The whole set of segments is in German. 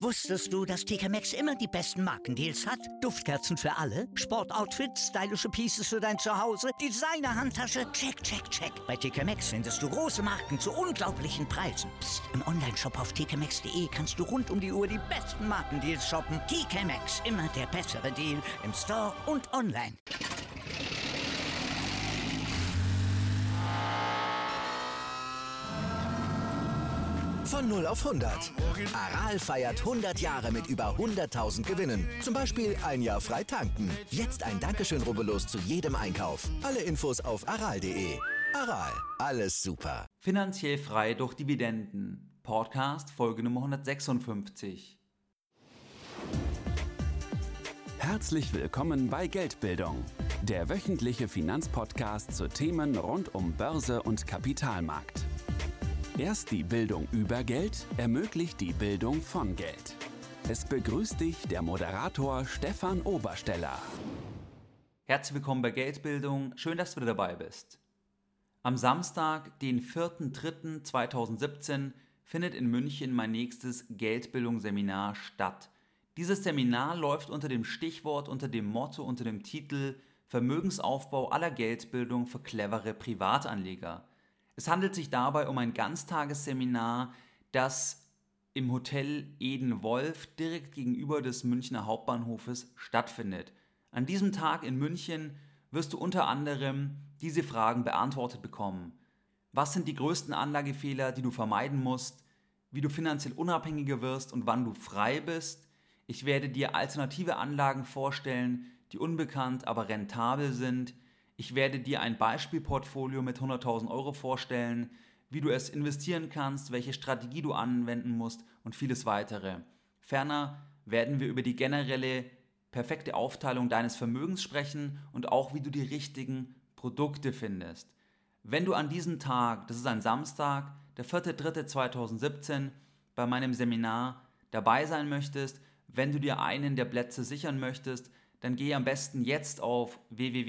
Wusstest du, dass TK Maxx immer die besten Markendeals hat? Duftkerzen für alle, Sportoutfits, stylische Pieces für dein Zuhause, Designer-Handtasche, check, check, check. Bei TK Maxx findest du große Marken zu unglaublichen Preisen. Psst. Im Onlineshop auf tkmaxx.de kannst du rund um die Uhr die besten Markendeals shoppen. TK Maxx, immer der bessere Deal im Store und online. Von 0 auf 100. Aral feiert 100 Jahre mit über 100.000 Gewinnen. Zum Beispiel ein Jahr frei tanken. Jetzt ein Dankeschön, rubbellos zu jedem Einkauf. Alle Infos auf aral.de. Aral, alles super. Finanziell frei durch Dividenden. Podcast Folge Nummer 156. Herzlich willkommen bei Geldbildung, der wöchentliche Finanzpodcast zu Themen rund um Börse und Kapitalmarkt. Erst die Bildung über Geld ermöglicht die Bildung von Geld. Es begrüßt dich der Moderator Stefan Obersteller. Herzlich willkommen bei Geldbildung, schön, dass du dabei bist. Am Samstag, den 4.3.2017, findet in München mein nächstes Geldbildungsseminar statt. Dieses Seminar läuft unter dem Stichwort, unter dem Motto, unter dem Titel Vermögensaufbau aller Geldbildung für clevere Privatanleger. Es handelt sich dabei um ein Ganztagesseminar, das im Hotel Eden Wolf direkt gegenüber des Münchner Hauptbahnhofes stattfindet. An diesem Tag in München wirst du unter anderem diese Fragen beantwortet bekommen. Was sind die größten Anlagefehler, die du vermeiden musst? Wie du finanziell unabhängiger wirst und wann du frei bist? Ich werde dir alternative Anlagen vorstellen, die unbekannt, aber rentabel sind. Ich werde dir ein Beispielportfolio mit 100.000 Euro vorstellen, wie du es investieren kannst, welche Strategie du anwenden musst und vieles weitere. Ferner werden wir über die generelle perfekte Aufteilung deines Vermögens sprechen und auch wie du die richtigen Produkte findest. Wenn du an diesem Tag, das ist ein Samstag, der 4.3.2017, bei meinem Seminar dabei sein möchtest, wenn du dir einen der Plätze sichern möchtest, dann gehe am besten jetzt auf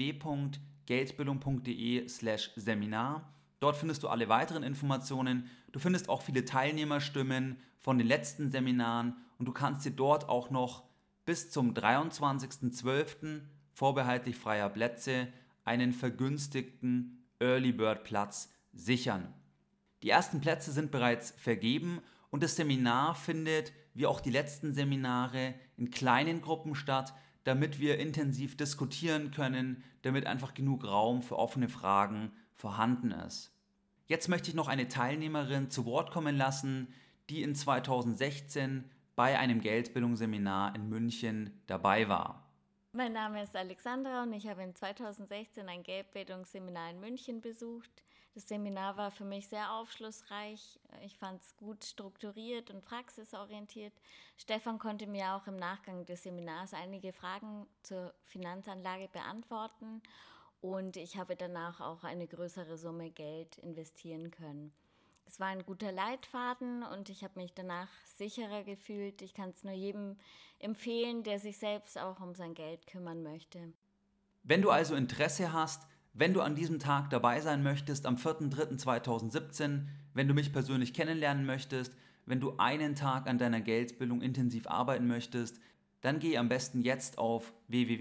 www.geldbildung.de/Seminar. Dort findest du alle weiteren Informationen. Du findest auch viele Teilnehmerstimmen von den letzten Seminaren und du kannst dir dort auch noch bis zum 23.12. vorbehaltlich freier Plätze einen vergünstigten Early Bird Platz sichern. Die ersten Plätze sind bereits vergeben und das Seminar findet, wie auch die letzten Seminare, in kleinen Gruppen statt, damit wir intensiv diskutieren können, damit einfach genug Raum für offene Fragen vorhanden ist. Jetzt möchte ich noch eine Teilnehmerin zu Wort kommen lassen, die in 2016 bei einem Geldbildungsseminar in München dabei war. Mein Name ist Alexandra und ich habe in 2016 ein Geldbildungsseminar in München besucht. Das Seminar war für mich sehr aufschlussreich. Ich fand es gut strukturiert und praxisorientiert. Stefan konnte mir auch im Nachgang des Seminars einige Fragen zur Finanzanlage beantworten und ich habe danach auch eine größere Summe Geld investieren können. Es war ein guter Leitfaden und ich habe mich danach sicherer gefühlt. Ich kann es nur jedem empfehlen, der sich selbst auch um sein Geld kümmern möchte. Wenn du also Interesse hast, wenn du an diesem Tag dabei sein möchtest, am 4.3.2017, wenn du mich persönlich kennenlernen möchtest, wenn du einen Tag an deiner Geldbildung intensiv arbeiten möchtest, dann geh am besten jetzt auf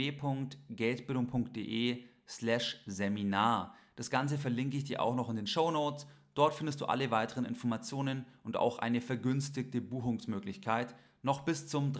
www.geldbildung.de/Seminar. Das Ganze verlinke ich dir auch noch in den Shownotes. Dort findest du alle weiteren Informationen und auch eine vergünstigte Buchungsmöglichkeit noch bis zum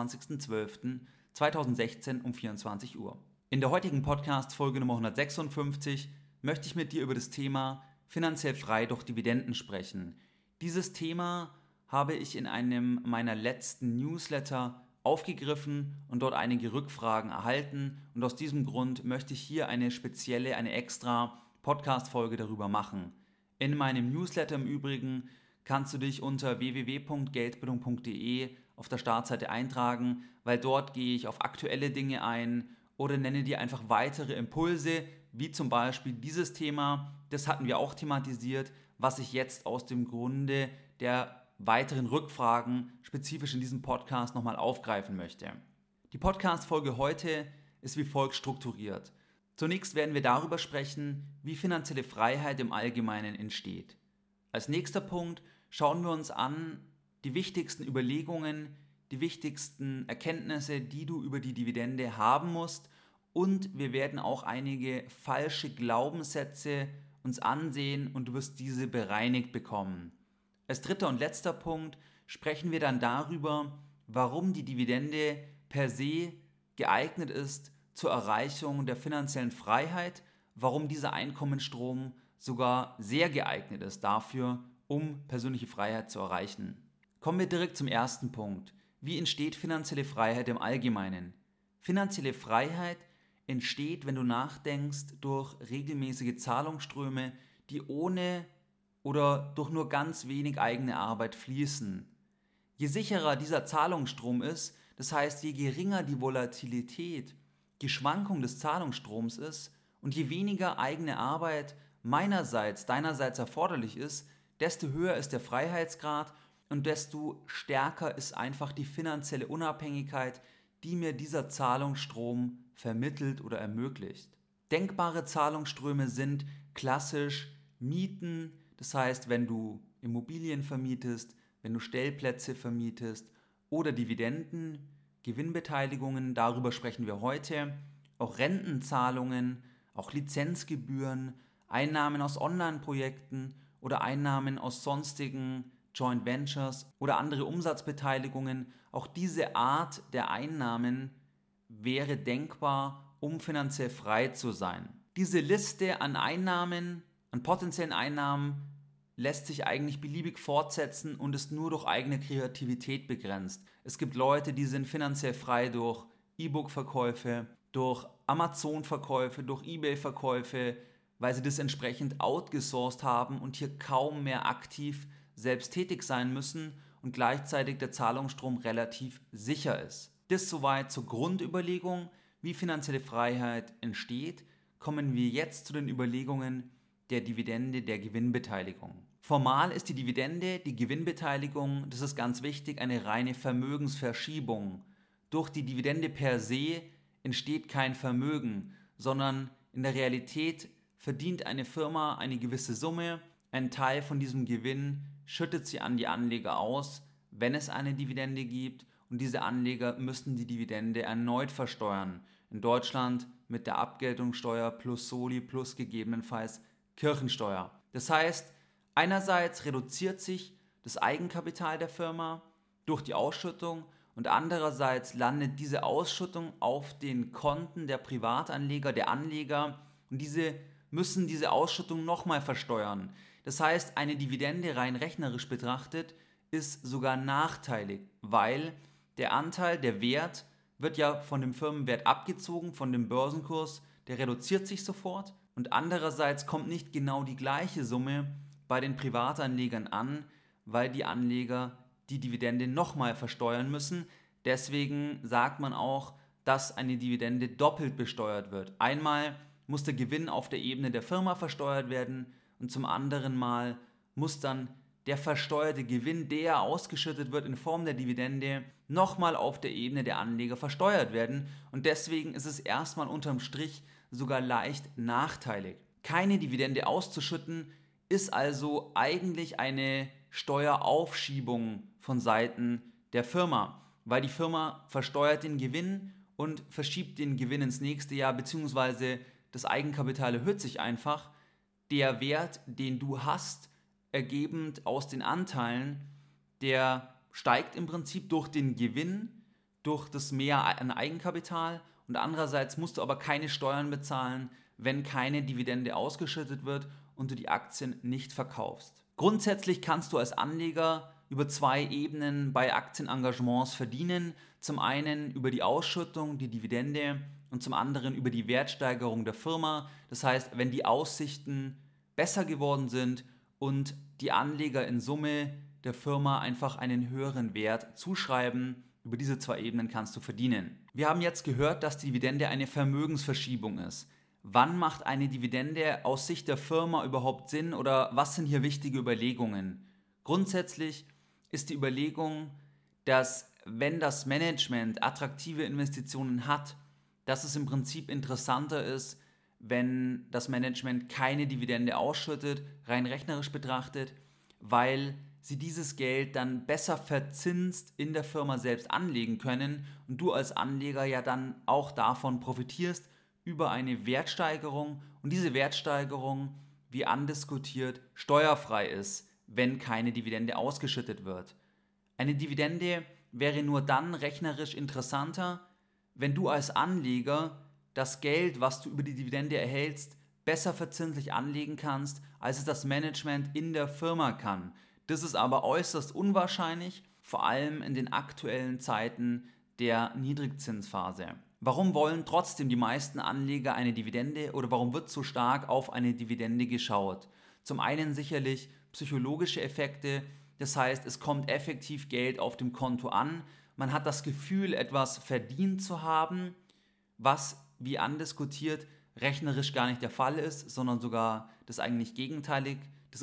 23.12.2016 um 24 Uhr. In der heutigen Podcast-Folge Nummer 156 möchte ich mit dir über das Thema finanziell frei durch Dividenden sprechen. Dieses Thema habe ich in einem meiner letzten Newsletter aufgegriffen und dort einige Rückfragen erhalten und aus diesem Grund möchte ich hier eine extra Podcast-Folge darüber machen. In meinem Newsletter im Übrigen kannst du dich unter www.geldbildung.de auf der Startseite eintragen, weil dort gehe ich auf aktuelle Dinge ein oder nenne dir einfach weitere Impulse, wie zum Beispiel dieses Thema, das hatten wir auch thematisiert, was ich jetzt aus dem Grunde der weiteren Rückfragen spezifisch in diesem Podcast nochmal aufgreifen möchte. Die Podcast-Folge heute ist wie folgt strukturiert. Zunächst werden wir darüber sprechen, wie finanzielle Freiheit im Allgemeinen entsteht. Als nächster Punkt schauen wir uns an die wichtigsten Überlegungen, die wichtigsten Erkenntnisse, die du über die Dividende haben musst, und wir werden auch einige falsche Glaubenssätze uns ansehen und du wirst diese bereinigt bekommen. Als dritter und letzter Punkt sprechen wir dann darüber, warum die Dividende per se geeignet ist zur Erreichung der finanziellen Freiheit, warum dieser Einkommensstrom sogar sehr geeignet ist dafür, um persönliche Freiheit zu erreichen. Kommen wir direkt zum ersten Punkt. Wie entsteht finanzielle Freiheit im Allgemeinen? Finanzielle Freiheit entsteht, wenn du nachdenkst, durch regelmäßige Zahlungsströme, die ohne oder durch nur ganz wenig eigene Arbeit fließen. Je sicherer dieser Zahlungsstrom ist, das heißt, je geringer die Volatilität, die Schwankung des Zahlungsstroms ist und je weniger eigene Arbeit meinerseits, deinerseits erforderlich ist, desto höher ist der Freiheitsgrad und desto stärker ist einfach die finanzielle Unabhängigkeit, die mir dieser Zahlungsstrom vermittelt oder ermöglicht. Denkbare Zahlungsströme sind klassisch Mieten, das heißt, wenn du Immobilien vermietest, wenn du Stellplätze vermietest, oder Dividenden, Gewinnbeteiligungen, darüber sprechen wir heute, auch Rentenzahlungen, auch Lizenzgebühren, Einnahmen aus Online-Projekten oder Einnahmen aus sonstigen Joint Ventures oder andere Umsatzbeteiligungen. Auch diese Art der Einnahmen wäre denkbar, um finanziell frei zu sein. Diese Liste an Einnahmen, an potenziellen Einnahmen, lässt sich eigentlich beliebig fortsetzen und ist nur durch eigene Kreativität begrenzt. Es gibt Leute, die sind finanziell frei durch E-Book-Verkäufe, durch Amazon-Verkäufe, durch eBay-Verkäufe, weil sie das entsprechend outgesourced haben und hier kaum mehr aktiv selbst tätig sein müssen und gleichzeitig der Zahlungsstrom relativ sicher ist. Das soweit zur Grundüberlegung, wie finanzielle Freiheit entsteht. Kommen wir jetzt zu den Überlegungen der Dividende, der Gewinnbeteiligung. Formal ist die Dividende, die Gewinnbeteiligung, das ist ganz wichtig, eine reine Vermögensverschiebung. Durch die Dividende per se entsteht kein Vermögen, sondern in der Realität verdient eine Firma eine gewisse Summe, ein Teil von diesem Gewinn schüttet sie an die Anleger aus, wenn es eine Dividende gibt, und diese Anleger müssen die Dividende erneut versteuern. In Deutschland mit der Abgeltungssteuer plus Soli plus gegebenenfalls Kirchensteuer. Das heißt, einerseits reduziert sich das Eigenkapital der Firma durch die Ausschüttung und andererseits landet diese Ausschüttung auf den Konten der Privatanleger, der Anleger, und diese müssen diese Ausschüttung nochmal versteuern. Das heißt, eine Dividende rein rechnerisch betrachtet ist sogar nachteilig, weil der Anteil, der Wert, wird ja von dem Firmenwert abgezogen, von dem Börsenkurs, der reduziert sich sofort und andererseits kommt nicht genau die gleiche Summe bei den Privatanlegern an, weil die Anleger die Dividende nochmal versteuern müssen. Deswegen sagt man auch, dass eine Dividende doppelt besteuert wird. Einmal muss der Gewinn auf der Ebene der Firma versteuert werden und zum anderen Mal muss dann der versteuerte Gewinn, der ausgeschüttet wird in Form der Dividende, nochmal auf der Ebene der Anleger versteuert werden und deswegen ist es erstmal unterm Strich sogar leicht nachteilig. Keine Dividende auszuschütten ist also eigentlich eine Steueraufschiebung von Seiten der Firma, weil die Firma versteuert den Gewinn und verschiebt den Gewinn ins nächste Jahr, beziehungsweise das Eigenkapital erhöht sich einfach. Der Wert, den du hast, ergebend aus den Anteilen, der steigt im Prinzip durch den Gewinn, durch das Mehr an Eigenkapital und andererseits musst du aber keine Steuern bezahlen, wenn keine Dividende ausgeschüttet wird und du die Aktien nicht verkaufst. Grundsätzlich kannst du als Anleger über zwei Ebenen bei Aktienengagements verdienen. Zum einen über die Ausschüttung, die Dividende und zum anderen über die Wertsteigerung der Firma. Das heißt, wenn die Aussichten besser geworden sind und die Anleger in Summe der Firma einfach einen höheren Wert zuschreiben, über diese zwei Ebenen kannst du verdienen. Wir haben jetzt gehört, dass die Dividende eine Vermögensverschiebung ist. Wann macht eine Dividende aus Sicht der Firma überhaupt Sinn oder was sind hier wichtige Überlegungen? Grundsätzlich ist die Überlegung, dass wenn das Management attraktive Investitionen hat, dass es im Prinzip interessanter ist, wenn das Management keine Dividende ausschüttet, rein rechnerisch betrachtet, weil sie dieses Geld dann besser verzinst in der Firma selbst anlegen können und du als Anleger ja dann auch davon profitierst über eine Wertsteigerung und diese Wertsteigerung, wie andiskutiert, steuerfrei ist, wenn keine Dividende ausgeschüttet wird. Eine Dividende wäre nur dann rechnerisch interessanter, wenn du als Anleger das Geld, was du über die Dividende erhältst, besser verzinslich anlegen kannst, als es das Management in der Firma kann. Das ist aber äußerst unwahrscheinlich, vor allem in den aktuellen Zeiten der Niedrigzinsphase. Warum wollen trotzdem die meisten Anleger eine Dividende oder warum wird so stark auf eine Dividende geschaut? Zum einen sicherlich psychologische Effekte, das heißt, es kommt effektiv Geld auf dem Konto an, man hat das Gefühl, etwas verdient zu haben, was, wie andiskutiert, rechnerisch gar nicht der Fall ist, sondern sogar das Gegenteil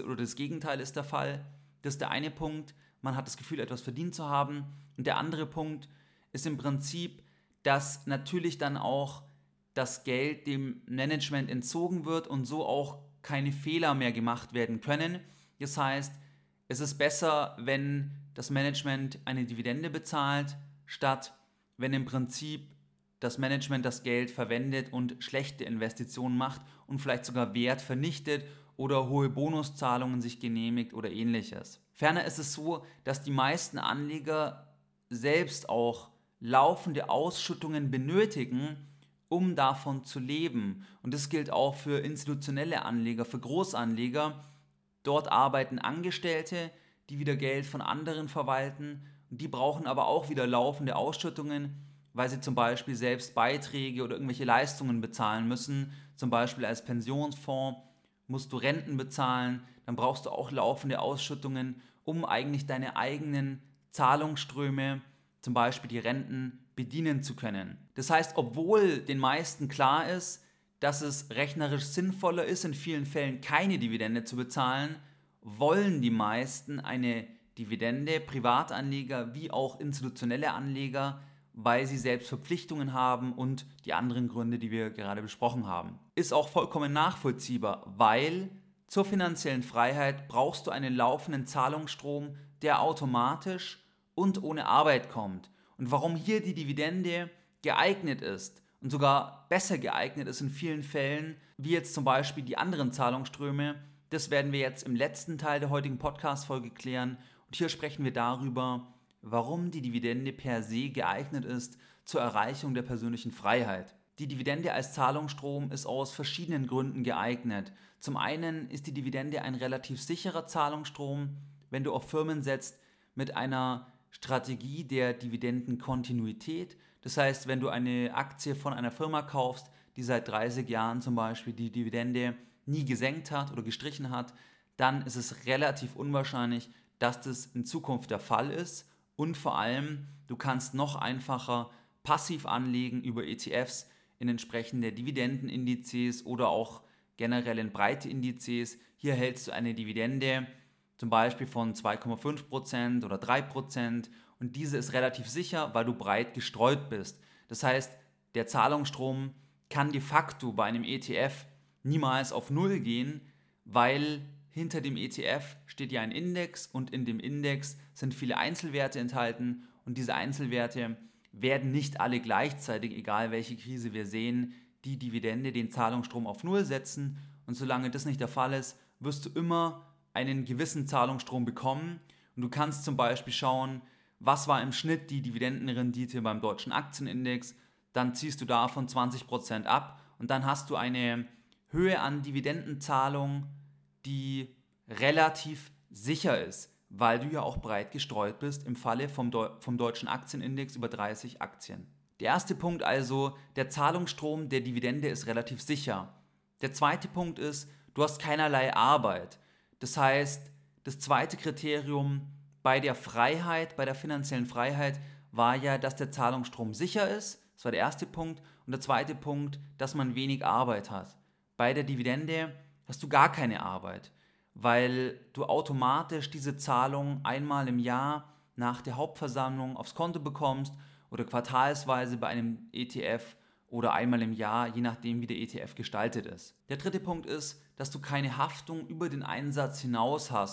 ist der Fall. Das ist der eine Punkt, man hat das Gefühl, etwas verdient zu haben. Und der andere Punkt ist im Prinzip, dass natürlich dann auch das Geld dem Management entzogen wird und so auch keine Fehler mehr gemacht werden können. Das heißt, es ist besser, wenn das Management eine Dividende bezahlt, statt wenn im Prinzip das Management das Geld verwendet und schlechte Investitionen macht und vielleicht sogar Wert vernichtet oder hohe Bonuszahlungen sich genehmigt oder ähnliches. Ferner ist es so, dass die meisten Anleger selbst auch laufende Ausschüttungen benötigen, um davon zu leben. Und das gilt auch für institutionelle Anleger, für Großanleger. Dort arbeiten Angestellte, die wieder Geld von anderen verwalten. Und die brauchen aber auch wieder laufende Ausschüttungen, weil sie zum Beispiel selbst Beiträge oder irgendwelche Leistungen bezahlen müssen. Zum Beispiel als Pensionsfonds musst du Renten bezahlen, dann brauchst du auch laufende Ausschüttungen, um eigentlich deine eigenen Zahlungsströme, zum Beispiel die Renten, bedienen zu können. Das heißt, obwohl den meisten klar ist, dass es rechnerisch sinnvoller ist, in vielen Fällen keine Dividende zu bezahlen, wollen die meisten eine Dividende, Privatanleger wie auch institutionelle Anleger, weil sie selbst Verpflichtungen haben und die anderen Gründe, die wir gerade besprochen haben. Ist auch vollkommen nachvollziehbar, weil zur finanziellen Freiheit brauchst du einen laufenden Zahlungsstrom, der automatisch und ohne Arbeit kommt. Und warum hier die Dividende geeignet ist und sogar besser geeignet ist in vielen Fällen, wie jetzt zum Beispiel die anderen Zahlungsströme, das werden wir jetzt im letzten Teil der heutigen Podcast-Folge klären. Und hier sprechen wir darüber, warum die Dividende per se geeignet ist zur Erreichung der persönlichen Freiheit. Die Dividende als Zahlungsstrom ist aus verschiedenen Gründen geeignet. Zum einen ist die Dividende ein relativ sicherer Zahlungsstrom, wenn du auf Firmen setzt mit einer Strategie der Dividendenkontinuität. Das heißt, wenn du eine Aktie von einer Firma kaufst, die seit 30 Jahren zum Beispiel die Dividende nie gesenkt hat oder gestrichen hat, dann ist es relativ unwahrscheinlich, dass das in Zukunft der Fall ist. Und vor allem, du kannst noch einfacher passiv anlegen über ETFs in entsprechende Dividendenindizes oder auch generell in breite Indizes. Hier hältst du eine Dividende zum Beispiel von 2,5% oder 3% und diese ist relativ sicher, weil du breit gestreut bist. Das heißt, der Zahlungsstrom kann de facto bei einem ETF niemals auf Null gehen, weil hinter dem ETF steht ja ein Index und in dem Index sind viele Einzelwerte enthalten und diese Einzelwerte werden nicht alle gleichzeitig, egal welche Krise wir sehen, die Dividende, den Zahlungsstrom auf Null setzen und solange das nicht der Fall ist, wirst du immer einen gewissen Zahlungsstrom bekommen und du kannst zum Beispiel schauen, was war im Schnitt die Dividendenrendite beim deutschen Aktienindex, dann ziehst du davon 20% ab und dann hast du eine Höhe an Dividendenzahlung, die relativ sicher ist, weil du ja auch breit gestreut bist im Falle vom deutschen Aktienindex über 30 Aktien. Der erste Punkt also, der Zahlungsstrom der Dividende ist relativ sicher. Der zweite Punkt ist, du hast keinerlei Arbeit. Das heißt, das zweite Kriterium bei der Freiheit, bei der finanziellen Freiheit war ja, dass der Zahlungsstrom sicher ist. Das war der erste Punkt. Und der zweite Punkt, dass man wenig Arbeit hat. Bei der Dividende hast du gar keine Arbeit, weil du automatisch diese Zahlung einmal im Jahr nach der Hauptversammlung aufs Konto bekommst oder quartalsweise bei einem ETF oder einmal im Jahr, je nachdem wie der ETF gestaltet ist. Der dritte Punkt ist, dass du keine Haftung über den Einsatz hinaus hast.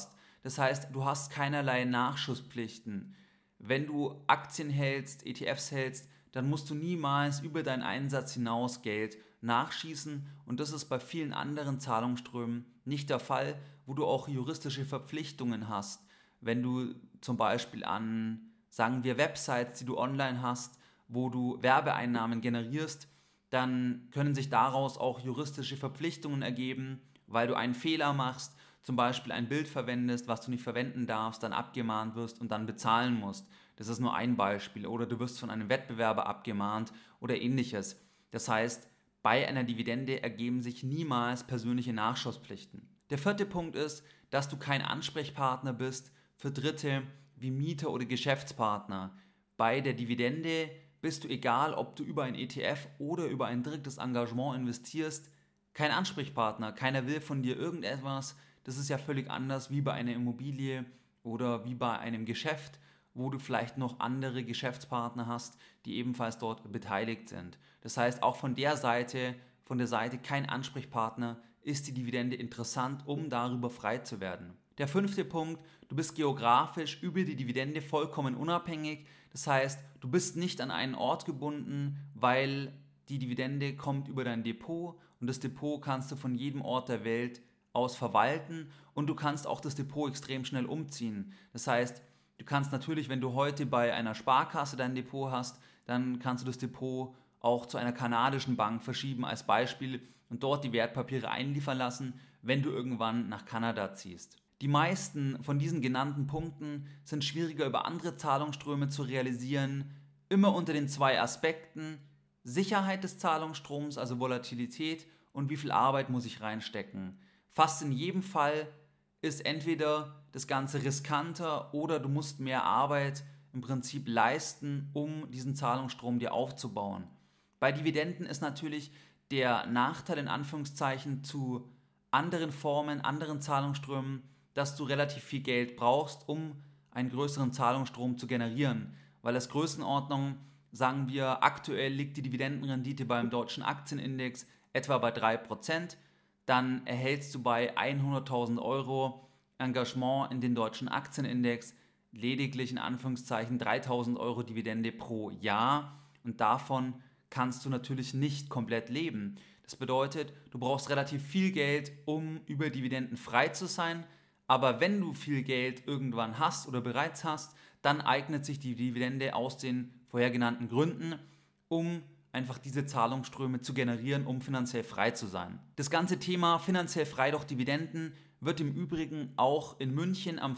Das heißt, du hast keinerlei Nachschusspflichten. Wenn du Aktien hältst, ETFs hältst, dann musst du niemals über deinen Einsatz hinaus Geld nachschießen und das ist bei vielen anderen Zahlungsströmen nicht der Fall, wo du auch juristische Verpflichtungen hast. Wenn du zum Beispiel an, sagen wir, Websites, die du online hast, wo du Werbeeinnahmen generierst, dann können sich daraus auch juristische Verpflichtungen ergeben, weil du einen Fehler machst, zum Beispiel ein Bild verwendest, was du nicht verwenden darfst, dann abgemahnt wirst und dann bezahlen musst. Das ist nur ein Beispiel. Oder du wirst von einem Wettbewerber abgemahnt oder ähnliches. Das heißt, bei einer Dividende ergeben sich niemals persönliche Nachschusspflichten. Der vierte Punkt ist, dass du kein Ansprechpartner bist für Dritte wie Mieter oder Geschäftspartner. Bei der Dividende bist du, egal ob du über ein ETF oder über ein direktes Engagement investierst, kein Ansprechpartner. Keiner will von dir irgendetwas. Das ist ja völlig anders wie bei einer Immobilie oder wie bei einem Geschäft, wo du vielleicht noch andere Geschäftspartner hast, die ebenfalls dort beteiligt sind. Das heißt, auch von der Seite kein Ansprechpartner, ist die Dividende interessant, um darüber frei zu werden. Der fünfte Punkt, du bist geografisch über die Dividende vollkommen unabhängig. Das heißt, du bist nicht an einen Ort gebunden, weil die Dividende kommt über dein Depot und das Depot kannst du von jedem Ort der Welt aus verwalten und du kannst auch das Depot extrem schnell umziehen. Das heißt, du kannst natürlich, wenn du heute bei einer Sparkasse dein Depot hast, dann kannst du das Depot auch zu einer kanadischen Bank verschieben als Beispiel und dort die Wertpapiere einliefern lassen, wenn du irgendwann nach Kanada ziehst. Die meisten von diesen genannten Punkten sind schwieriger über andere Zahlungsströme zu realisieren, immer unter den zwei Aspekten Sicherheit des Zahlungsstroms, also Volatilität und wie viel Arbeit muss ich reinstecken. Fast in jedem Fall ist entweder das Ganze riskanter oder du musst mehr Arbeit im Prinzip leisten, um diesen Zahlungsstrom dir aufzubauen. Bei Dividenden ist natürlich der Nachteil in Anführungszeichen zu anderen Formen, anderen Zahlungsströmen, dass du relativ viel Geld brauchst, um einen größeren Zahlungsstrom zu generieren. Weil als Größenordnung, sagen wir, aktuell liegt die Dividendenrendite beim deutschen Aktienindex etwa bei 3%, dann erhältst du bei 100.000 Euro Engagement in den deutschen Aktienindex lediglich in Anführungszeichen 3.000 Euro Dividende pro Jahr und davon kannst du natürlich nicht komplett leben. Das bedeutet, du brauchst relativ viel Geld, um über Dividenden frei zu sein, aber wenn du viel Geld irgendwann hast oder bereits hast, dann eignet sich die Dividende aus den vorher genannten Gründen, um einfach diese Zahlungsströme zu generieren, um finanziell frei zu sein. Das ganze Thema finanziell frei durch Dividenden wird im Übrigen auch in München am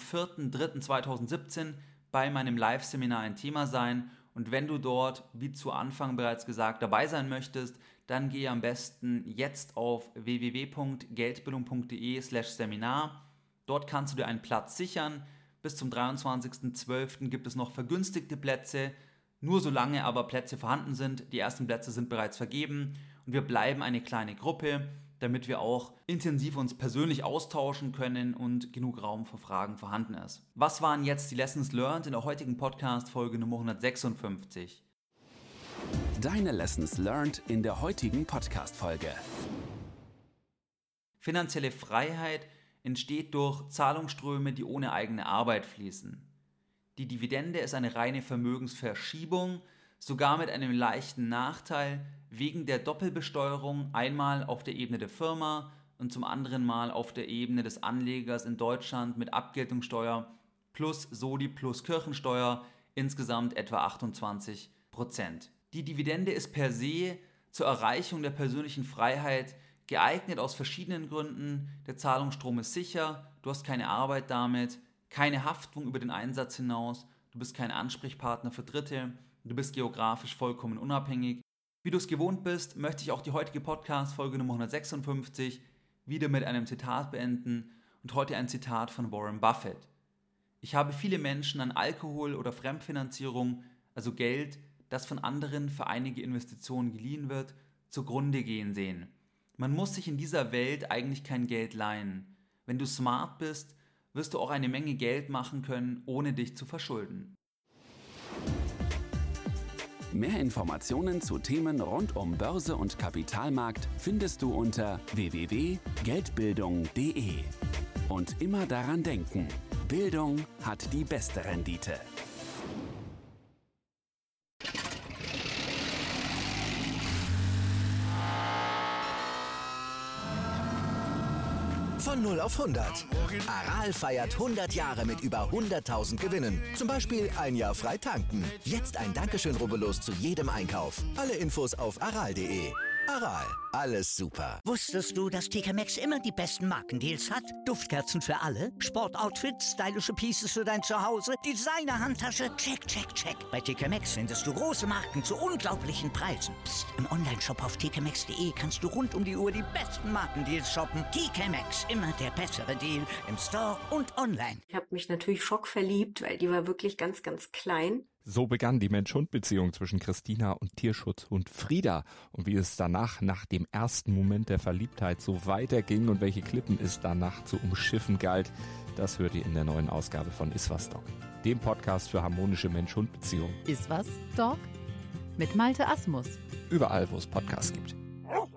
4.3.2017 bei meinem Live-Seminar ein Thema sein. Und wenn du dort, wie zu Anfang bereits gesagt, dabei sein möchtest, dann gehe am besten jetzt auf www.geldbildung.de/Seminar. Dort kannst du dir einen Platz sichern. Bis zum 23.12. gibt es noch vergünstigte Plätze. Nur solange aber Plätze vorhanden sind, die ersten Plätze sind bereits vergeben und wir bleiben eine kleine Gruppe, damit wir auch intensiv uns persönlich austauschen können und genug Raum für Fragen vorhanden ist. Was waren jetzt die Lessons learned in der heutigen Podcast-Folge Nummer 156? Deine Lessons learned in der heutigen Podcast-Folge. Finanzielle Freiheit entsteht durch Zahlungsströme, die ohne eigene Arbeit fließen. Die Dividende ist eine reine Vermögensverschiebung, sogar mit einem leichten Nachteil wegen der Doppelbesteuerung, einmal auf der Ebene der Firma und zum anderen Mal auf der Ebene des Anlegers in Deutschland mit Abgeltungssteuer plus Soli plus Kirchensteuer, insgesamt etwa 28%. Die Dividende ist per se zur Erreichung der persönlichen Freiheit geeignet aus verschiedenen Gründen. Der Zahlungsstrom ist sicher, du hast keine Arbeit damit, keine Haftung über den Einsatz hinaus, du bist kein Ansprechpartner für Dritte, du bist geografisch vollkommen unabhängig. Wie du es gewohnt bist, möchte ich auch die heutige Podcast-Folge Nummer 156 wieder mit einem Zitat beenden und heute ein Zitat von Warren Buffett. Ich habe viele Menschen an Alkohol oder Fremdfinanzierung, also Geld, das von anderen für einige Investitionen geliehen wird, zugrunde gehen sehen. Man muss sich in dieser Welt eigentlich kein Geld leihen. Wenn du smart bist, wirst du auch eine Menge Geld machen können, ohne dich zu verschulden. Mehr Informationen zu Themen rund um Börse und Kapitalmarkt findest du unter www.geldbildung.de. Und immer daran denken, Bildung hat die beste Rendite. Von 0 auf 100. Aral feiert 100 Jahre mit über 100.000 Gewinnen. Zum Beispiel ein Jahr frei tanken. Jetzt ein Dankeschön, rubbellos zu jedem Einkauf. Alle Infos auf aral.de. Aral, alles super. Wusstest du, dass TK Maxx immer die besten Markendeals hat? Duftkerzen für alle, Sportoutfits, stylische Pieces für dein Zuhause, Designer-Handtasche, check, check, check. Bei TK Maxx findest du große Marken zu unglaublichen Preisen. Psst. Im Onlineshop auf tkmaxx.de kannst du rund um die Uhr die besten Markendeals shoppen. TK Maxx, immer der bessere Deal im Store und online. Ich habe mich natürlich schockverliebt, weil die war wirklich ganz, ganz klein. So begann die Mensch-Hund-Beziehung zwischen Christina und Tierschutzhund Frieda. Und wie es danach, nach dem ersten Moment der Verliebtheit, so weiterging und welche Klippen es danach zu umschiffen galt, das hört ihr in der neuen Ausgabe von Iswas Dog, dem Podcast für harmonische Mensch-Hund-Beziehungen. Iswas Dog? Mit Malte Asmus. Überall, wo es Podcasts gibt.